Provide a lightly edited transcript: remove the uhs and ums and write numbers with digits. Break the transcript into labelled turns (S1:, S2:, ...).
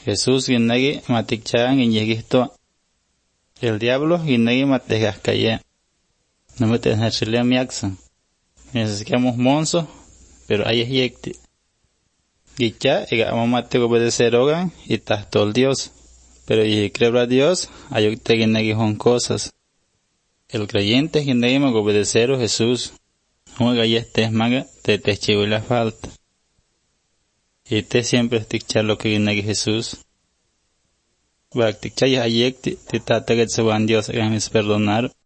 S1: Jesús ginagi matikchaan inyegisto. El diablo ginagi mategaskaya. No me te hachilem yaksan. Necesitamos monzo, pero hay yekti. Gicha, ega amamate obedecer ogan y tasto el Dios. Pero y creo a Dios, hay que ginagi son cosas. El creyente ginagi mag obedecer a Jesús. Oiga, y este maga, te chivo la falta. Y te siempre esticchar lo que ginagi Jesús. Baktikcha ya ayekti, te tataget se van Dios, hagan perdonar.